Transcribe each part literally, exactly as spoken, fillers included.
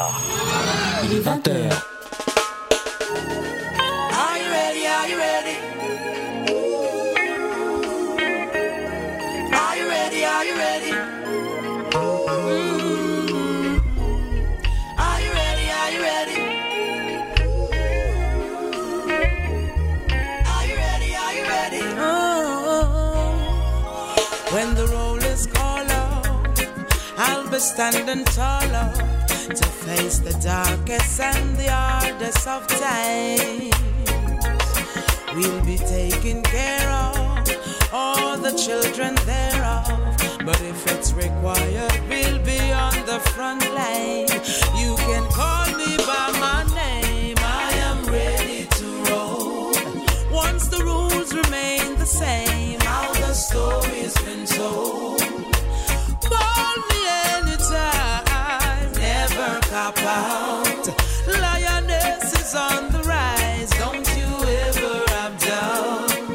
soir. Il est vingt heures. Are you ready? Are you ready? Are you ready? Are you ready? Mm-hmm. Are you ready? Are you ready? Are you ready? Are you ready? Oh, when the roll is called up, I'll be standing taller to face the darkest and the hardest of times. We'll be taking care of all the children thereof. But if it's required, we'll be on the front line. You can call me by my name. I am ready to roll. Once the rules remain the same, how the story's been told. Call me anytime, never cop out. Lioness is on the rise, don't you ever have doubt.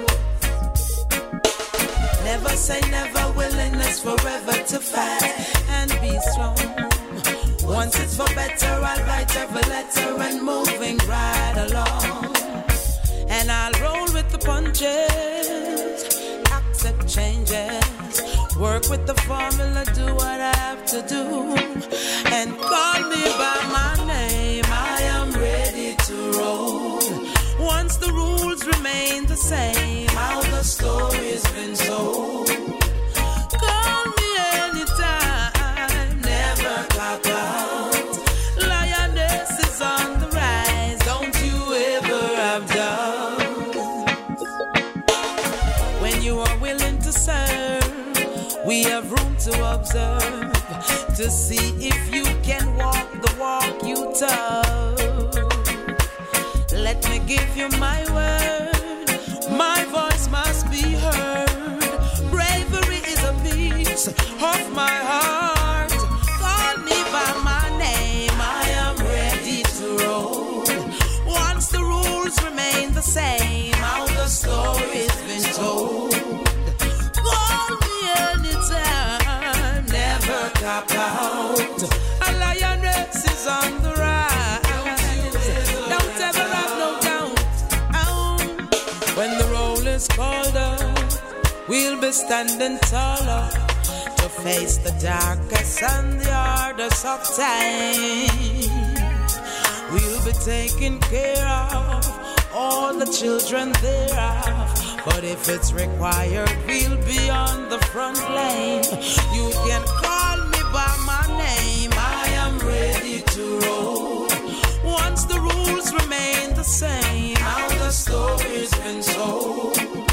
Never say never, willingness forever to fight and be strong. Once it's for better, I'll write every letter and moving right along. And I'll roll with the punches, accept changes, work with the formula, do what I have to do, and call me by my name. I am ready to roll. Once the rules remain the same, how the story's been told. Call me anytime, never cop out. Lioness is on the rise, don't you ever have doubt. When you are willing to serve, we have room to observe, to see if you can walk the walk you took. Let me give you my word, my voice must be heard. Bravery is a piece of my heart. Call me by my name, I am ready to roll. Once the rules remain the same, how the story's been told. Call me anytime, never cop out. A lioness is on the rise, don't ever have no doubt. Oh. When the roll is called up, we'll be standing taller to face the darkest and the hardest of times. We'll be taking care of all the children thereof. But if it's required, we'll be on the front lane. You can call me by my name, I am ready to roll. Once the rules remain the same, how the story's been told.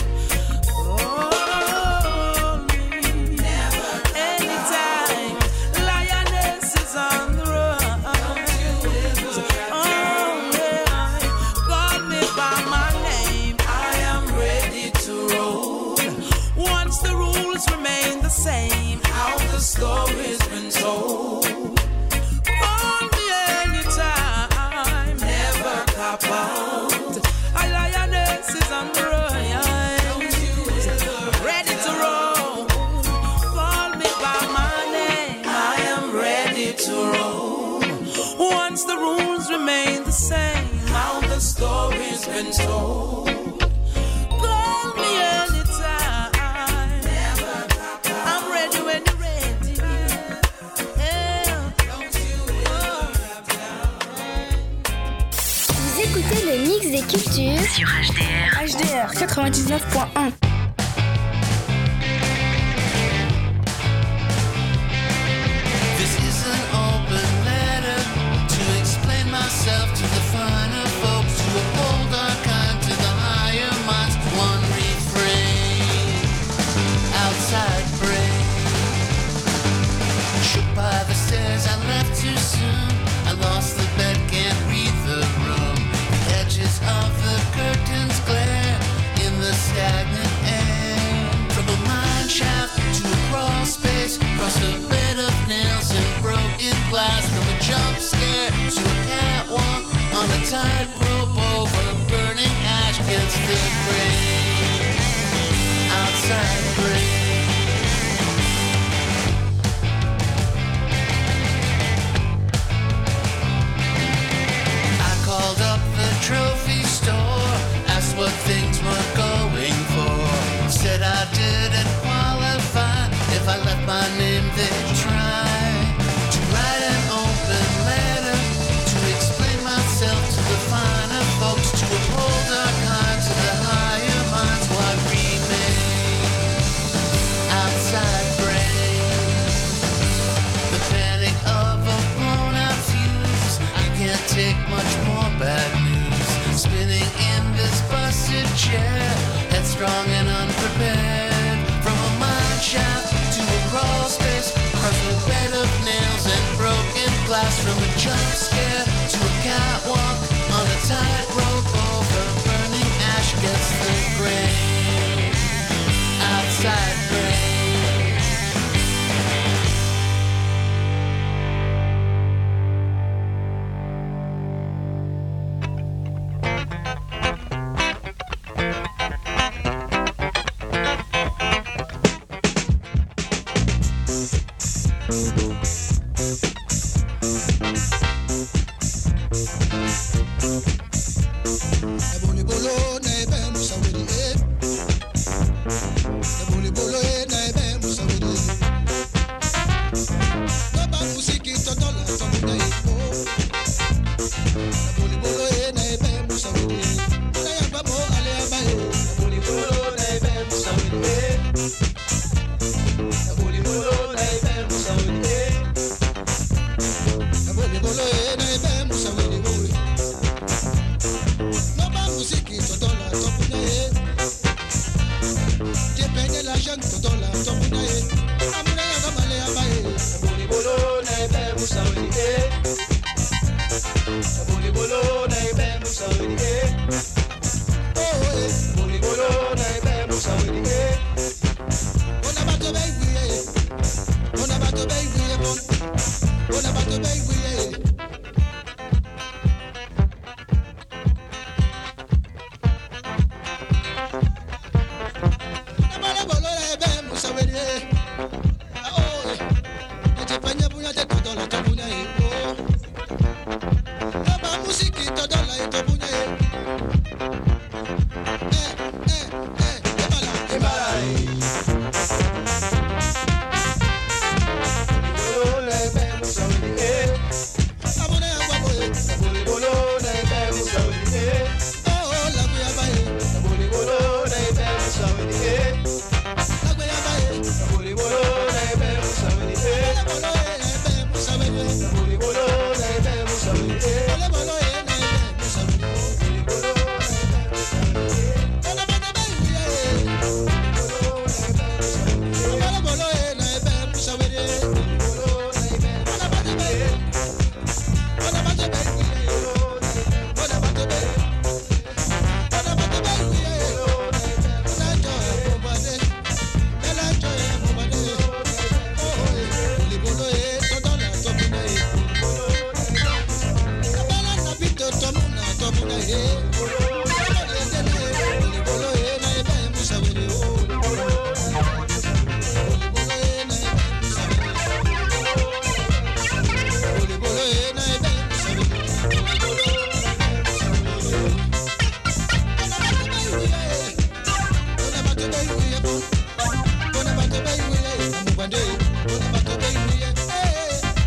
Call me anytime, lioness is on the run. Oh yeah, call me by my name, I am ready to roll. Once the rules remain the same, how the story's been told. Call me anytime, never cop out. A lioness is on the run, ready to roll. Call me by my name, I am ready to roll. Once the rules remain the same, how the story's been told. Call me anytime, never cop out. I'm ready when you're ready. Yeah. Don't you ever have doubt. Vous écoutez le mix des cultures sur H D R. H D R quatre-vingt-dix-neuf point un. This is an open letter to explain myself to the finer folks, to uphold our kind to the higher minds. One refrain, outside brain. Shook by the stairs, I left too soon. I lost the bed, can't read the room. The edges of the curtains glare in the stagnant air. From a mine shaft to a crawl space, across a bed of nails and broken glass. From a jump scare to a catwalk, they try to write an open letter to explain myself to the finer folks, to uphold our kind to the higher minds, what remains outside brain. The panic of a blown out fuse, you can't take much more bad news. Spinning in this busted chair, headstrong and unprepared. From a mine shaft to a crawl space, crushed with bed of nails and broken glass. From a jump scare to a catwalk on a tightrope over burning ash, gets the grain outside brain.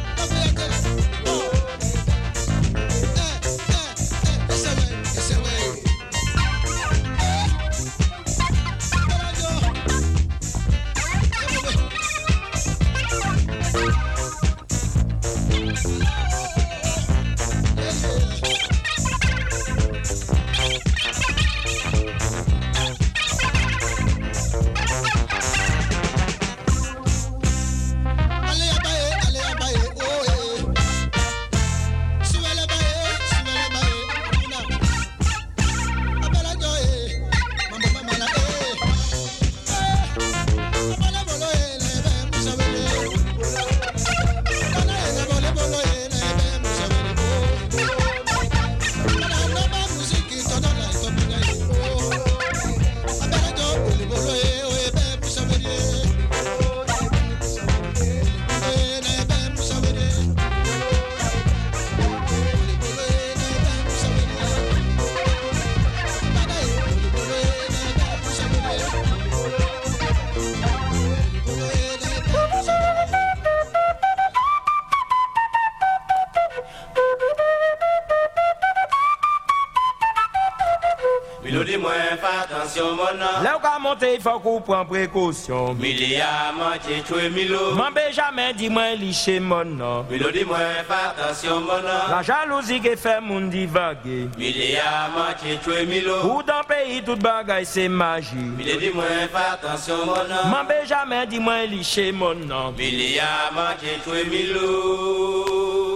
It's a way. Milo dit moi, fais attention, mon nom. Là où qu'à monter, il faut qu'on prenne précaution. Milia, manche, tuer Milo. M'en jamais dit moi, licher mon nom. Milo dit moi, fais attention, mon nom. La jalousie qui fait mon divaguer. Milia, manche, tuer Milo. Ou dans le pays, toute bagaille, c'est magie. Milo dit moi, fais attention, mon nom. M'en jamais dit moi, licher mon nom. Milia, manche, tuer Milo.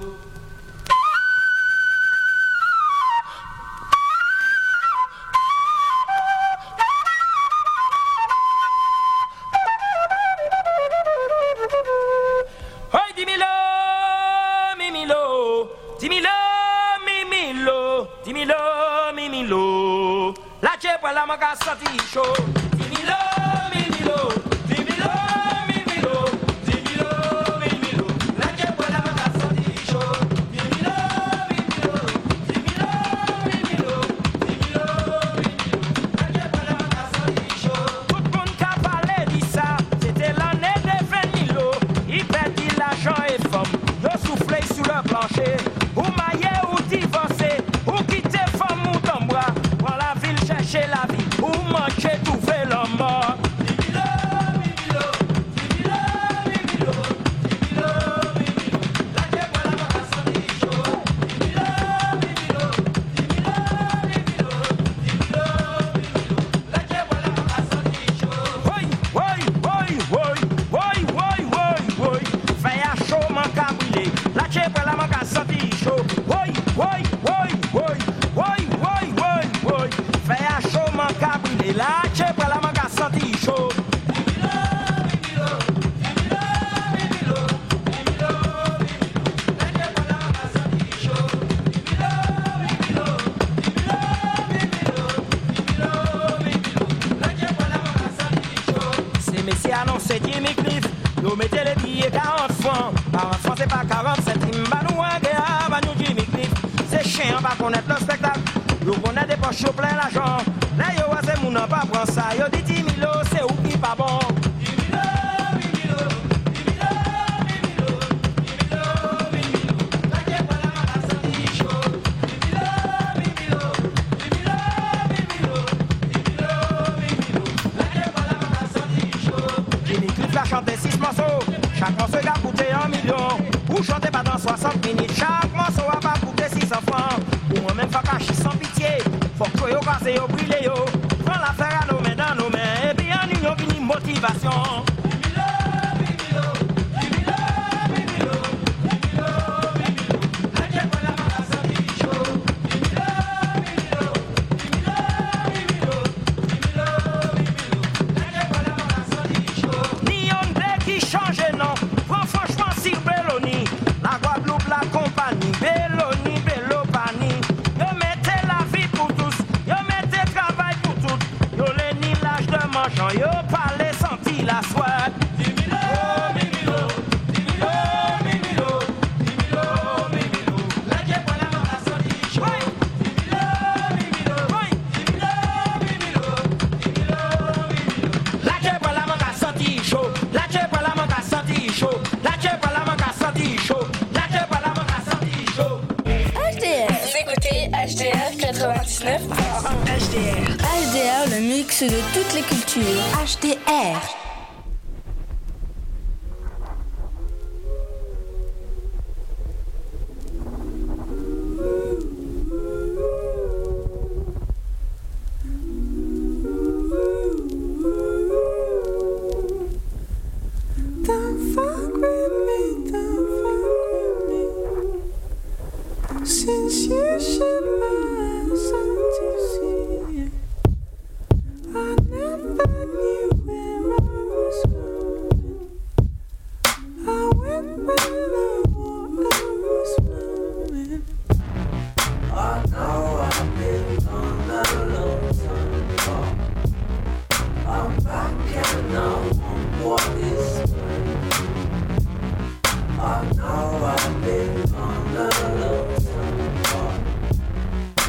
La chepa la maga sati show. Dimilo, mimilo, dimilo, mimilo, dimilo, mimilo. La chepa la maga sati show. Dimilo, mimilo, dimilo, mimilo, dimilo, mimilo. La chepa la maga sati show. Tout le monde qui parlait dit ça, c'était l'année de vingt mille. Il perdit l'argent et femme, yo soufflé sur le plancher. Ou maillé ou divorcé, ou quitter femme ou ton bras. Chercher la vie ou manger tout fait l'homme mort. Dimilo, mimilo, dimilo, mimilo, dimilo, mimilo. La chepa la maga sati show. Dimilo, mimilo, dimilo, mimilo, dimilo, mimilo. La chepa la maga sati show. Woy, woy, woy, woy, woy, woy, woy, woy. Fais à chaud man ka brûler. La chepa la maga sati show. Woy, woy, woy, woy, woy, woy, woy, woy. Fais à chaud man ka brûler. La chepa la maga sati show. Dimilo, mimilo, dimilo, mimilo, dimilo, mimilo. La chepa la maga sati show. Dimilo, mimilo, dimilo, mimilo, dimilo, mimilo. La chepa la maga sati show. C'est messieurs annoncé Jimmy Cliff. Nous mettez les billets quarante francs. quarante francs c'est pas quarante centimes. Bah nous un gars, bah nous Jimmy Cliff. C'est chiant, pas connaître le spectacle. Yo connaît des poches au plein l'argent. Là yo c'est moun nan pas prend ça. Yo dit dix mille c'est ou qui pas bon. dix mille, mille, dix mille, mille, dix mille, mille. La chepa la maga sati show. dix mille, mille, dix mille, mille, dix mille, mille. La chepa la maga sati show. Jimmy Cliff a chanté six morceaux. Chaque morceau a coûté un million. Ou chantez pas dans soixante minutes. Chaque morceau a pas coûté six cents francs. Ou moi-même faut cacher sans pitié. Faut que yo casse yo brûle yo. Prends l'affaire à nos mains dans nos mains. Et puis en union vini motivation. Dimilo, mimilo, dimilo, mimilo, dimilo, mimilo. La chepa la maga sati show. Dimilo, mimilo, dimilo, mimilo, dimilo, mimilo. La chepa la maga sati show. Ni on de qui change non. Prends franchement si Belloni. La Guadeloupe la compagnie. Belloni, Bellopani. Yo mettez la vie pour tous. Yo mettez travail pour toutes. Yo les ni l'âge de mangeant. Yo parlez senti la soie. Dimilo, mimilo, dimilo, mimilo, dimilo, mimilo. La chepa la maga sati show. Dimilo, mimilo, dimilo, mimilo, dimilo, mimilo. La chepa la maga sati show. La chepa la maga sati show. La chepa la maga sati show. La chepa la maga sati show. H D R. Vous écoutez H D R quatre-vingt-dix-neuf point un. H D R. H D R, le mix de toutes les cultures. H D R. Don't fuck with me, don't fuck with me. Since you shed my son to see, I never knew where I was going. I went where the water was flowing. I know I've been on a long time. I'm back and I want what is mine. I know I've been on a long time.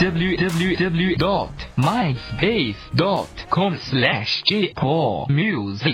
w w w dot myspace dot com slash j paul music.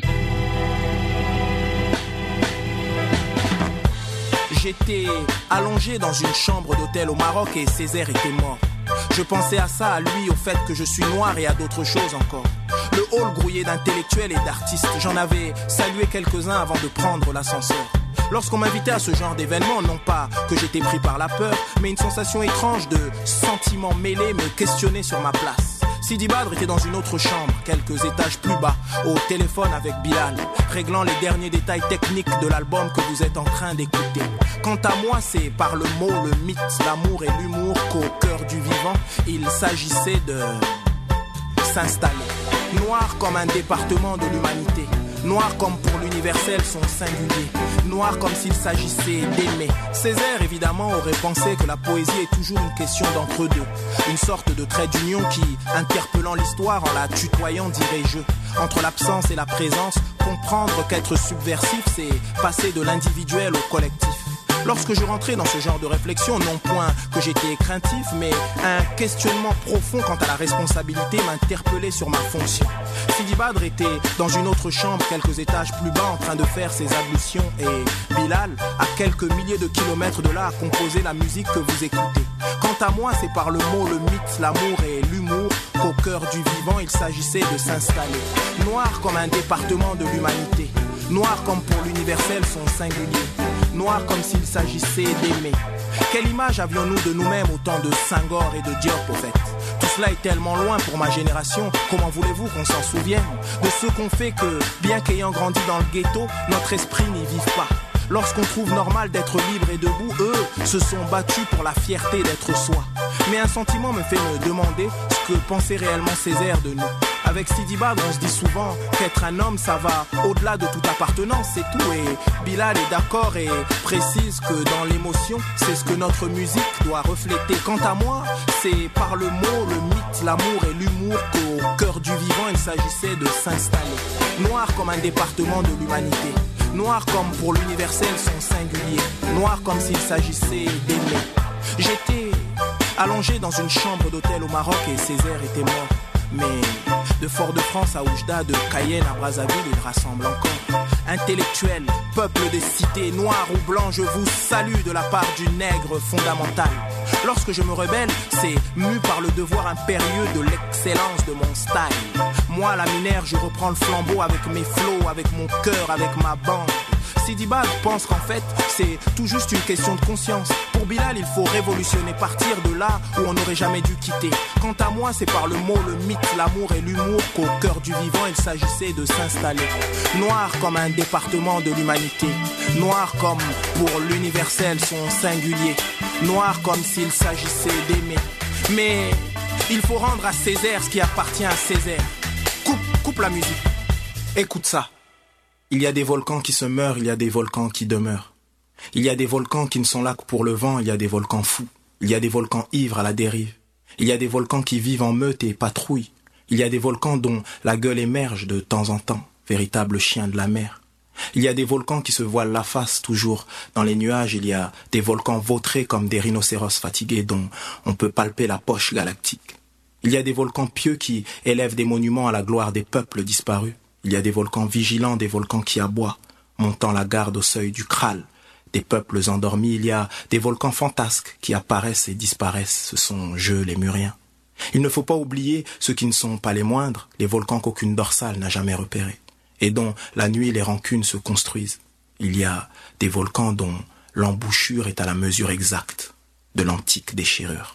J'étais allongé dans une chambre d'hôtel au Maroc et Césaire était mort. Je pensais à ça, à lui, au fait que je suis noir et à d'autres choses encore. Le hall grouillé d'intellectuels et d'artistes, j'en avais salué quelques-uns avant de prendre l'ascenseur. Lorsqu'on m'invitait à ce genre d'événement, non pas que j'étais pris par la peur, mais une sensation étrange de sentiments mêlés me questionnait sur ma place. Sidi Badr était dans une autre chambre, quelques étages plus bas, au téléphone avec Bilal, réglant les derniers détails techniques de l'album que vous êtes en train d'écouter. Quant à moi, c'est par le mot, le mythe, l'amour et l'humour qu'au cœur du vivant, il s'agissait de s'installer. Noir comme un département de l'humanité, noir comme pour l'universel son singulier, noir comme s'il s'agissait d'aimer. Césaire évidemment aurait pensé que la poésie est toujours une question d'entre-deux, une sorte de trait d'union qui, interpellant l'histoire en la tutoyant, dirait je. Entre l'absence et la présence, comprendre qu'être subversif, c'est passer de l'individuel au collectif. Lorsque je rentrais dans ce genre de réflexion, non point que j'étais craintif, mais un questionnement profond quant à la responsabilité m'interpellait sur ma fonction. Sidi Badr était dans une autre chambre, quelques étages plus bas, en train de faire ses ablutions, et Bilal, à quelques milliers de kilomètres de là, a composé la musique que vous écoutez. Quant à moi, c'est par le mot, le mythe, l'amour et l'humour qu'au cœur du vivant, il s'agissait de s'installer. Noir comme un département de l'humanité, noir comme pour l'universel son singulier, noir comme s'il s'agissait d'aimer. Quelle image avions-nous de nous-mêmes au temps de Senghor et de Diop au fait? Tout cela est tellement loin pour ma génération, comment voulez-vous qu'on s'en souvienne? De ce qu'on fait que, bien qu'ayant grandi dans le ghetto, notre esprit n'y vive pas. Lorsqu'on trouve normal d'être libre et debout, eux se sont battus pour la fierté d'être soi. Mais un sentiment me fait me demander ce que pensait réellement Césaire de nous. Avec Sidi Badr, on se dit souvent qu'être un homme, ça va au-delà de toute appartenance, c'est tout. Et Bilal est d'accord et précise que dans l'émotion, c'est ce que notre musique doit refléter. Quant à moi, c'est par le mot, le mythe, l'amour et l'humour qu'au cœur du vivant, il s'agissait de s'installer. Noir comme un département de l'humanité, noir comme pour l'universel son singulier, noir comme s'il s'agissait d'aimer. J'étais allongé dans une chambre d'hôtel au Maroc et Césaire était mort. Mais de Fort-de-France à Oujda, de Cayenne à Brazzaville, il rassemble encore. Intellectuels, peuple des cités, noirs ou blancs, je vous salue de la part du nègre fondamental. Lorsque je me rebelle, c'est mu par le devoir impérieux de l'excellence de mon style. Moi, laminaire, je reprends le flambeau avec mes flots, avec mon cœur, avec ma bande. Sidi Badr pense qu'en fait, c'est tout juste une question de conscience. Pour Bilal, il faut révolutionner, partir de là où on n'aurait jamais dû quitter. Quant à moi, c'est par le mot, le mythe, l'amour et l'humour qu'au cœur du vivant, il s'agissait de s'installer. Noir comme un département de l'humanité, noir comme pour l'universel son singulier, noir comme s'il s'agissait d'aimer. Mais il faut rendre à Césaire ce qui appartient à Césaire. Coupe, coupe la musique. Écoute ça. Il y a des volcans qui se meurent, il y a des volcans qui demeurent. Il y a des volcans qui ne sont là que pour le vent, il y a des volcans fous. Il y a des volcans ivres à la dérive. Il y a des volcans qui vivent en meute et patrouillent. Il y a des volcans dont la gueule émerge de temps en temps, véritable chien de la mer. Il y a des volcans qui se voilent la face toujours. Dans les nuages, il y a des volcans vautrés comme des rhinocéros fatigués dont on peut palper la poche galactique. Il y a des volcans pieux qui élèvent des monuments à la gloire des peuples disparus. Il y a des volcans vigilants, des volcans qui aboient, montant la garde au seuil du Kral. Des peuples endormis, il y a des volcans fantasques qui apparaissent et disparaissent, ce sont eux les Muriens. Il ne faut pas oublier ceux qui ne sont pas les moindres, les volcans qu'aucune dorsale n'a jamais repérés, et dont la nuit les rancunes se construisent. Il y a des volcans dont l'embouchure est à la mesure exacte de l'antique déchirure.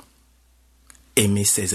Aimé Césaire.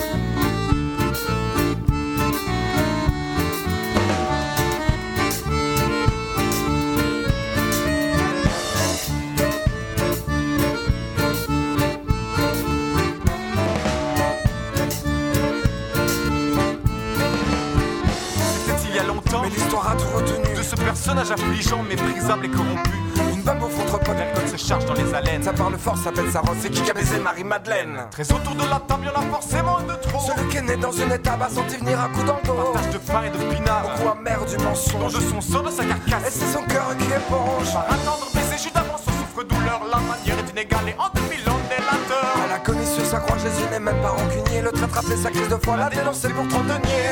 Personnage affligeant, méprisable et corrompu. Une balle au fond pot, l'alcool se charge dans les haleines. Ça parle fort, s'appelle sa rose, c'est qui a baisé Marie-Madeleine. Très autour de la table, y'en a forcément un de trop. Celui qui est né dans une étable a senti venir un coup dans le dos. Partage de pain et de pinard, au goût amer du mensonge. De son sang, de sa carcasse, et c'est son cœur qui éponge. Par attendre, baiser juste avant son souffre-douleur. La manière est inégale et en deux mille ans délateur. Elle a connu sur sa croix Jésus n'est même pas rancunier. Le traître appelé sa crise de foi, la dénoncer pour trente deniers.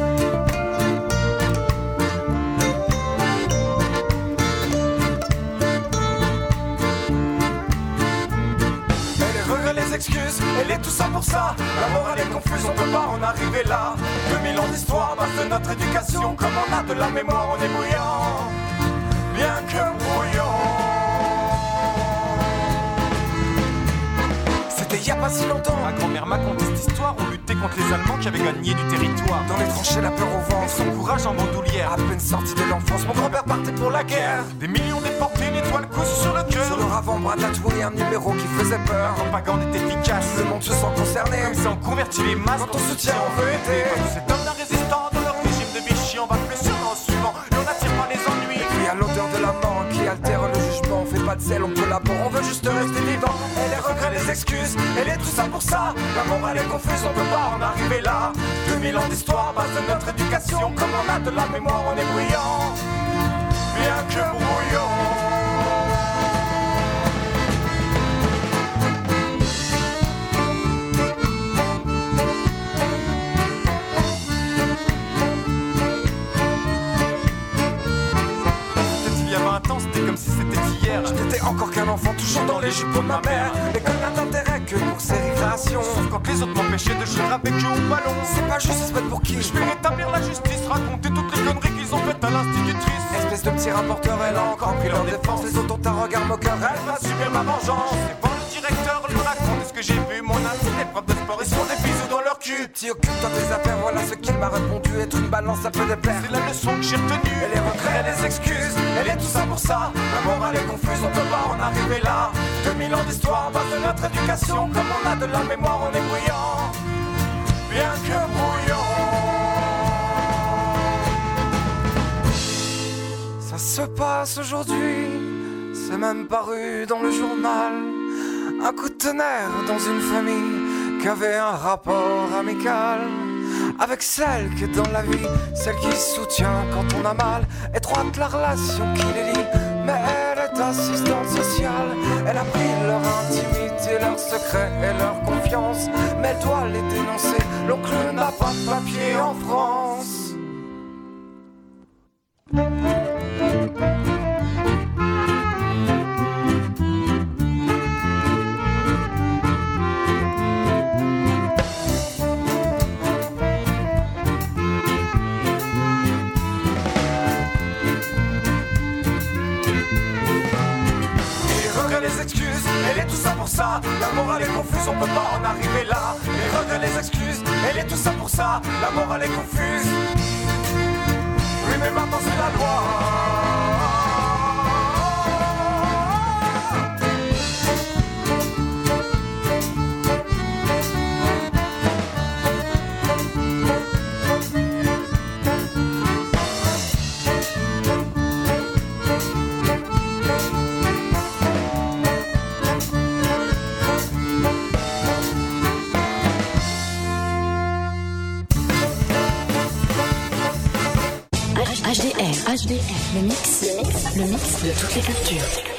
Les excuses, elle est tout ça pour ça. La morale est confuse, on peut pas en arriver là. deux mille ans d'histoire, base de notre éducation. Comme on a de la mémoire, on est bouillant, bien que brouillant. C'était y a pas si longtemps. Ma grand-mère m'a conté cette histoire. On luttait contre les Allemands qui avaient gagné du territoire. Dans les tranchées, la peur au vent, et son courage en bandoulière. À peine sorti de l'enfance, mon grand-père partait pour la guerre. Des millions déportés, une étoile cousue sur le cœur. Sur leur avant-bras tatoué, un numéro qui faisait peur. La propagande est efficace, le monde se sent concerné. Comme ça on convertit les masses. Quand on soutient, on veut aider. Cet homme d'un résistant de leur régime de Vichy, on va plus sur l'an suivant. Et on n'attire pas les ennuis. Et puis à l'odeur de la mort qui altère le jugement. On fait pas de zèle, on collabore, on veut juste rester vivant. Et les regrets, les excuses, elle est tout ça pour ça. La morale est confuse, on peut pas en arriver là. deux mille ans d'histoire, base de notre éducation. Comme on a de la mémoire, on est bruyant, bien que brouillant. C'était comme si c'était hier. Je n'étais encore qu'un enfant, toujours dans les jupons de ma mère. L'école n'a d'intérêt que pour ses récréations. Sauf quand les autres m'empêchaient de jouer avec eux au ballon. C'est pas juste, se mettre pour qui? Je vais rétablir la justice, raconter toutes les conneries qu'ils ont faites à l'institutrice. Espèce de petit rapporteur, elle a encore pris leur défense. Les autres ont un regard moqueur, elle va subir ma vengeance. C'est bon, le directeur lui raconte ce que j'ai vu. Mon ancien des profs de sport, ils sont des bisous dans leur cul. Petit, occupe-toi des affaires, voilà ce qu'il m'a répondu. Être une balance, ça peut déplaire. C'est la leçon que j'ai retenue. Et les regrets, les excuses, elle est tout ça pour ça. La morale est confuse, on peut pas en arriver là. deux mille ans d'histoire, base de notre éducation. Comme on a de la mémoire, on est bruyant, bien que brouillant. Ça se passe aujourd'hui, c'est même paru dans le journal. Un coup de tonnerre dans une famille qui avait un rapport amical avec celle qui est dans la vie, celle qui soutient quand on a mal. Étroite la relation qui les lie, mais elle est assistante sociale. Elle a pris leur intimité, leurs secrets et leur confiance, mais elle doit les dénoncer. L'oncle n'a pas de papier en France. Les excuses, elle est tout ça pour ça. La morale est confuse, on peut pas en arriver là. Les regrets, les excuses, elle est tout ça pour ça. La morale est confuse. Oui, mais maintenant c'est la loi. H D R, H D R, le mix, le mix, le mix de toutes les cultures.